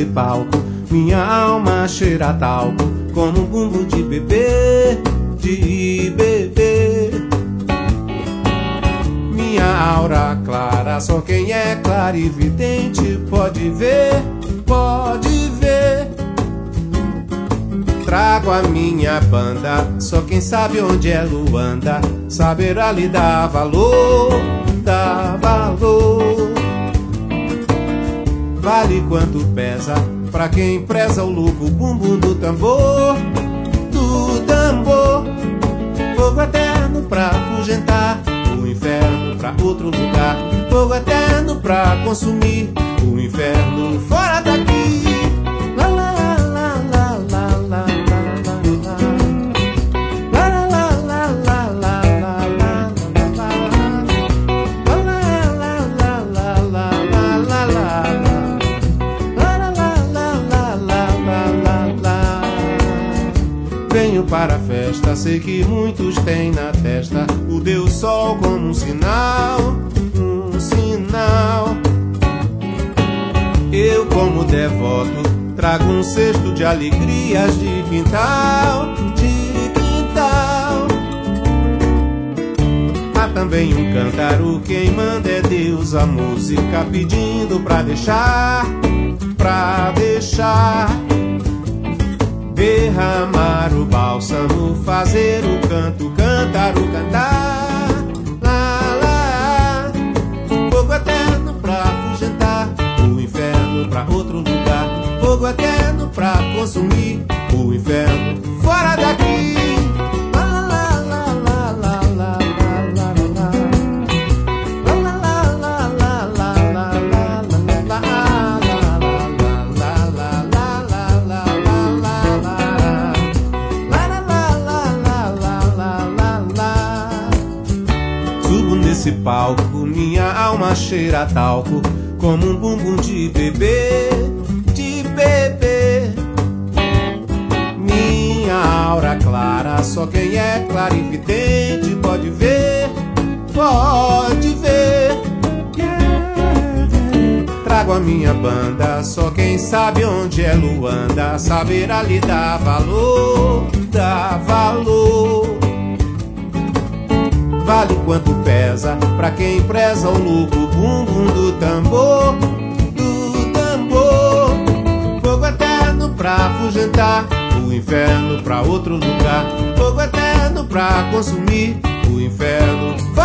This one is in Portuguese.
palco, minha alma cheira a talco, como um bumbum de bebê, de bebê. Minha aura clara, só quem é clarividente pode ver, pode ver. Trago a minha banda, só quem sabe onde é Luanda saberá lhe dar valor, dar valor. Vale quanto pesa, pra quem preza o louco bumbum do tambor, do tambor. Fogo eterno pra afugentar, o inferno pra outro lugar. Fogo eterno pra consumir, o inferno fora daqui. La la la la la la la la la la la la la la la. Venho para a festa, sei que muitos têm na testa o Deus Sol como um sinal, um sinal. Eu, como devoto, trago um cesto de alegrias de quintal, de quintal. Há também um cântaro, quem manda é Deus, a música pedindo pra deixar, pra deixar. Derramar o bálsamo, fazer o canto, cantar o cantar. Lá, lá. Fogo eterno pra afugentar, o inferno pra outro lugar. Fogo eterno pra consumir, o inferno fora daqui. Lá, lá, lá, lá, lá, lá, lá, lá, lá. Lá, lá, lá, lá, lá, lá, lá, lá, lá. Nesse palco, minha alma cheira a talco, como um bumbum de bebê, de bebê. Minha aura clara, só quem é clarividente pode ver, pode ver. Trago a minha banda, só quem sabe onde é Luanda saberá lhe dar valor, dar valor. Vale quanto pesa, pra quem preza o louco bumbum do tambor, do tambor. Fogo eterno pra afugentar, o inferno pra outro lugar. Fogo eterno pra consumir, o inferno